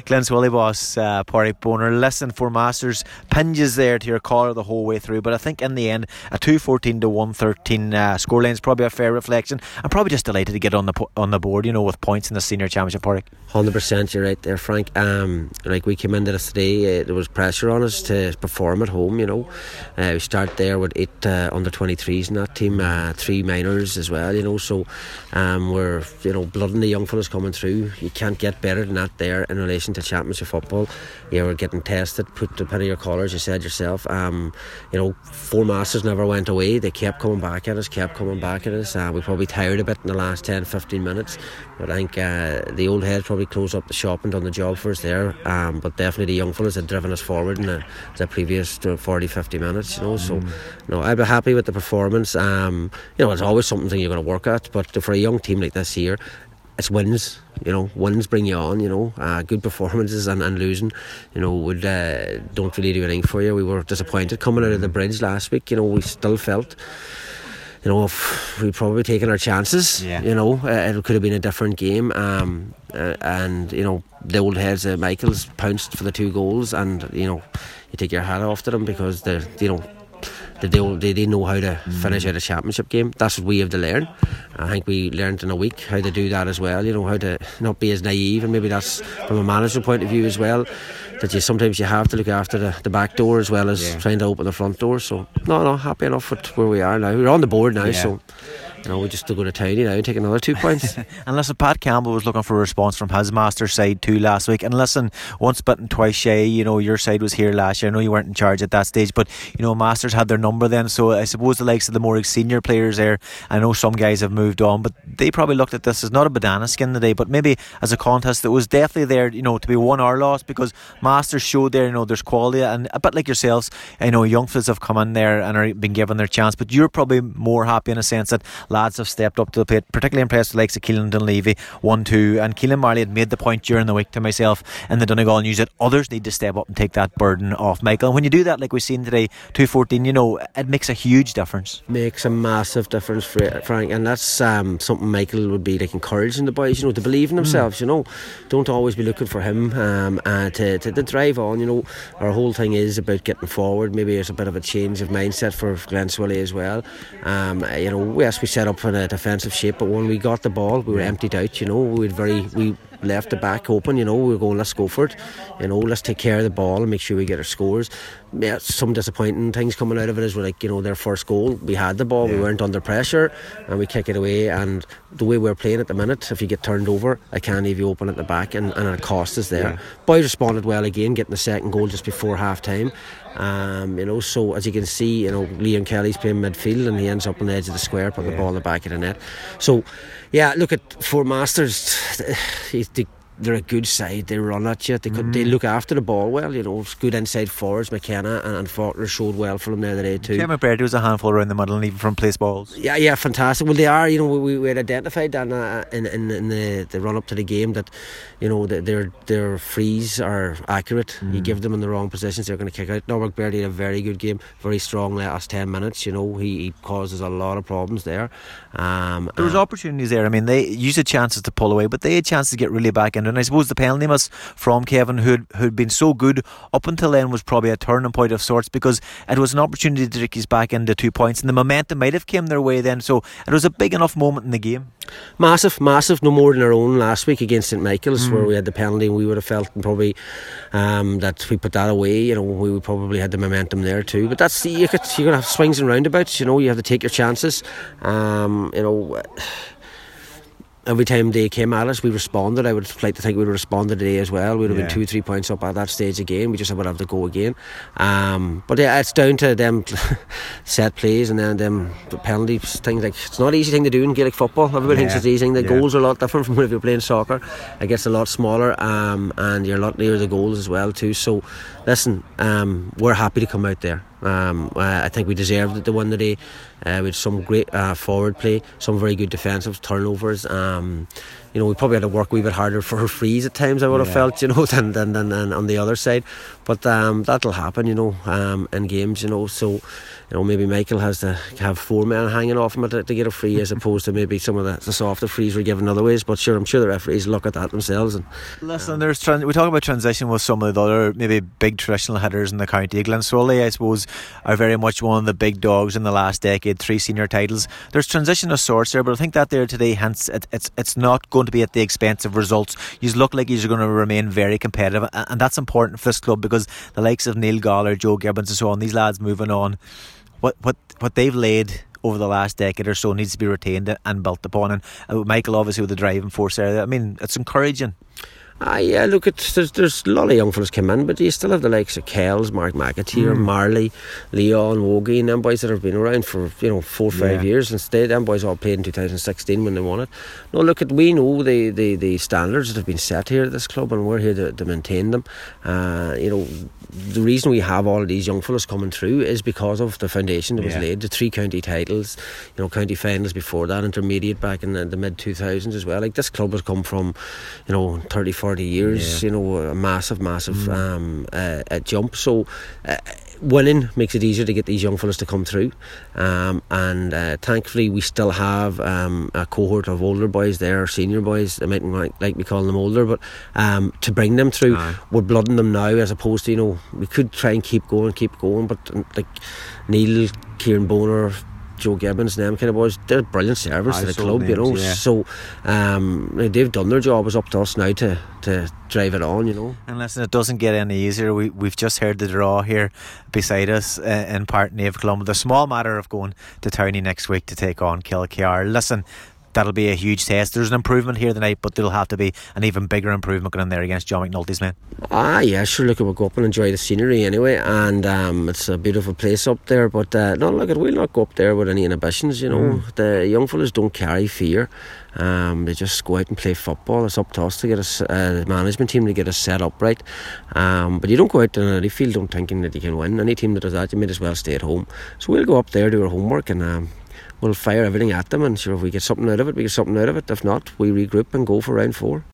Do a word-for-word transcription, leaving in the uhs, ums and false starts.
Glenswilly boss, uh, Pádraig Bonar. Listen, for Masters, pinges there to your collar the whole way through, but I think in the end a two fourteen to one thirteen uh, scoreline is probably a fair reflection. I'm probably just delighted to get on the po- on the board, you know, with points in the senior championship. Pádraig, one hundred percent, you're right there, Frank. Um, like we came into this today, uh, there was pressure on us to perform at home, you know. Uh, we start there with eight uh, under twenty-threes in that team, uh, three minors as well, you know. So um, we're, you know, blooding the young fellas coming through. You can't get better than that there in relation to championship football. Yeah, we're getting tested, put the pin of your collar, as you said yourself. Um, you know, four Masters never went away. They kept coming back at us, kept coming back at us. Uh, we probably tired a bit in the last ten fifteen minutes, but I think uh, the old heads probably closed up the shop and done the job for us there. Um, but definitely the young fellas had driven us forward in the, the previous forty fifty minutes, you know. Mm. So, no, I'd be happy with the performance. Um, you know, it's always something you're going to work at, but for a young team like this year, it's wins, you know. Wins bring you on, you know. Uh, good performances and, and losing, you know, would uh, don't really do anything for you. We were disappointed coming out of the bridge last week. You know, we still felt, you know, if we'd probably taken our chances, yeah. you know, uh, it could have been a different game. Um, uh, and you know, the old heads, uh, Michaels pounced for the two goals, and you know, you take your hat off to them because they're, you know, They, they, they know how to finish out a championship game. That's what we have to learn. I think we learned in a week how to do that as well, you know, how to not be as naive, and maybe that's from a manager point of view as well, that you sometimes you have to look after the, the back door as well as yeah. trying to open the front door. So no no happy enough with where we are now. We're on the board now, yeah. so you know, we just to go to Tiny now and take another two points. And listen, Pat Campbell was looking for a response from his Masters side too last week. And listen, once bitten, twice shy. You know, your side was here last year. I know you weren't in charge at that stage, but you know, Masters had their number then. So I suppose the likes of the more senior players there, I know some guys have moved on, but they probably looked at this as not a banana skin today, but maybe as a contest that was definitely there, you know, to be won or lost, because Masters showed there, you know, there's quality, and a bit like yourselves, I know young fellas have come in there and are been given their chance, but you're probably more happy in a sense that lads have stepped up to the plate, particularly impressed with the likes of Keelan Dunleavy, one two, and Keelan Marley had made the point during the week to myself in the Donegal News that others need to step up and take that burden off Michael. And when you do that, like we've seen today, two fourteen, you know, it makes a huge difference. Makes a massive difference, Frank, and that's um, something Michael would be like encouraging the boys, you know, to believe in themselves. Mm. You know, don't always be looking for him um, uh, to, to, to drive on. You know, our whole thing is about getting forward. Maybe it's a bit of a change of mindset for Glenswilly as well. Um, you know, yes, we set up in a defensive shape, but when we got the ball, we were emptied out. You know, we had very we. left the back open, you know, we were going, let's go for it, you know, let's take care of the ball and make sure we get our scores. Yeah, some disappointing things coming out of it is, like, you know, their first goal, we had the ball, yeah. we weren't under pressure, and we kick it away, and the way we're playing at the minute, if you get turned over, I can't leave you open at the back, and, and it cost us there. Yeah. Boys responded well again, getting the second goal just before half time. Um, you know, so as you can see, you know, Liam Kelly's playing midfield and he ends up on the edge of the square, putting yeah. the ball in the back of the net. So yeah, look at for Masters, they, they're a good side. They run at you. They could, mm. they look after the ball well. You know, it's good inside forwards. McKenna and, and Faulkner showed well for them the other day too. Kevin McBrady was a handful around the middle and even from place balls. Yeah, yeah, fantastic. Well, they are. You know, we, we had identified that uh, in, in in the, the run up to the game that, you know, that their their frees are accurate. Mm. You give them in the wrong positions, they're going to kick out. Norbert McBrady had a very good game, very strong last ten minutes. You know, he, he causes a lot of problems there. Um, there was uh, opportunities there. I mean, they used the chances to pull away, but they had chances to get really back into. And I suppose the penalty miss from Kevin, who'd, who'd been so good up until then, was probably a turning point of sorts, because it was an opportunity to take his back into two points, and the momentum might have came their way then. So it was a big enough moment in the game. Massive, massive. No more than our own last week against Saint Michael's, mm. where we had the penalty, and we would have felt probably um, that we put that away. You know, we would probably had the momentum there too. But that's you could, you're going to have swings and roundabouts. You know, you have to take your chances. Um, you know. Every time they came at us, we responded. I would like to think we would have responded today as well. We would have yeah. been two, three points up at that stage again. We just would have to go again. Um, but yeah, it's down to them set plays and then them penalties, things like it's not an easy thing to do in Gaelic football. Everybody yeah. thinks it's easy. The yeah. goals are a lot different from if you're playing soccer. It gets a lot smaller, um, and you're a lot nearer the goals as well too. So, listen, um, we're happy to come out there. Um, uh, I think we deserved it to win today. Uh, we had some great uh, forward play, some very good defensive turnovers. Um, you you know, we probably had to work a wee bit harder for her frees at times, I would have Yeah. felt, you know, than, than, than, than on the other side. But um, that'll happen, you know, um, in games, you know. So, you know, maybe Michael has to have four men hanging off him to, to get a free, as opposed to maybe some of the, the softer frees were given other ways. But sure, I'm sure the referees look at that themselves. And Listen, there's tran- we talk about transition with some of the other maybe big traditional hitters in the county. Glenswolly, I suppose, are very much one of the big dogs in the last decade. Three senior titles. There's transition of sorts there, but I think that there today, hence it, it's it's not going to be at the expense of results. You look like you're going to remain very competitive, and that's important for this club, because the likes of Neil Goller, Joe Gibbons and so on, these lads moving on, what what what they've laid over the last decade or so needs to be retained and built upon. And uh, Michael obviously with the driving force there, I mean, it's encouraging. Ah, yeah, look, it's, there's, there's a lot of young fellas come in, but you still have the likes of Kells, Mark McAteer, Mm. Marley, Leon, Wogie, and them boys that have been around for, you know, four or five Yeah. years. Instead, them boys all played in two thousand sixteen when they won it. No, look, at we know the, the, the standards that have been set here at this club, and we're here to, to maintain them. Uh, you know, the reason we have all of these young fellas coming through is because of the foundation that was Yeah. laid, the three county titles, you know, county finals before that, intermediate back in the, the mid two thousands as well. Like, this club has come from, you know, thirty, forty years, Yeah. you know, a massive, massive Mm. um, uh, uh, jump. So uh, winning makes it easier to get these young fellas to come through, um, and uh, thankfully we still have um, a cohort of older boys there, senior boys. They mightn't like, like me calling them older, but um, to bring them through, Aye. we're blooding them now, as opposed to, you know, we could try and keep going, keep going, but um, like Neil, Kieran Boner, Joe Gibbons and them kind of boys, they're brilliant servants Aye, to the so club, you know. names, yeah. So um, they've done their job. It's up to us now to, to drive it on, you know. And listen, it doesn't get any easier. We, we've just heard the draw here beside us uh, in Part Nave Columba. The small matter of going to Towney next week to take on Kilkear. Listen, that'll be a huge test. There's an improvement here tonight, but there'll have to be an even bigger improvement going in there against John McNulty's men. Ah, yeah, sure. Look, we'll go up and enjoy the scenery anyway, and um, it's a beautiful place up there. But uh, no, look, we'll not go up there with any inhibitions. You know, Mm. the young fellas don't carry fear. Um, they just go out and play football. It's up to us to get us, uh, the management team, to get us set up right. Um, but you don't go out in any field don't thinking that you can win. Any team that does that, you might as well stay at home. So we'll go up there, do our homework, and um, we'll fire everything at them. And sure, if we get something out of it, we get something out of it. If not, we regroup and go for round four.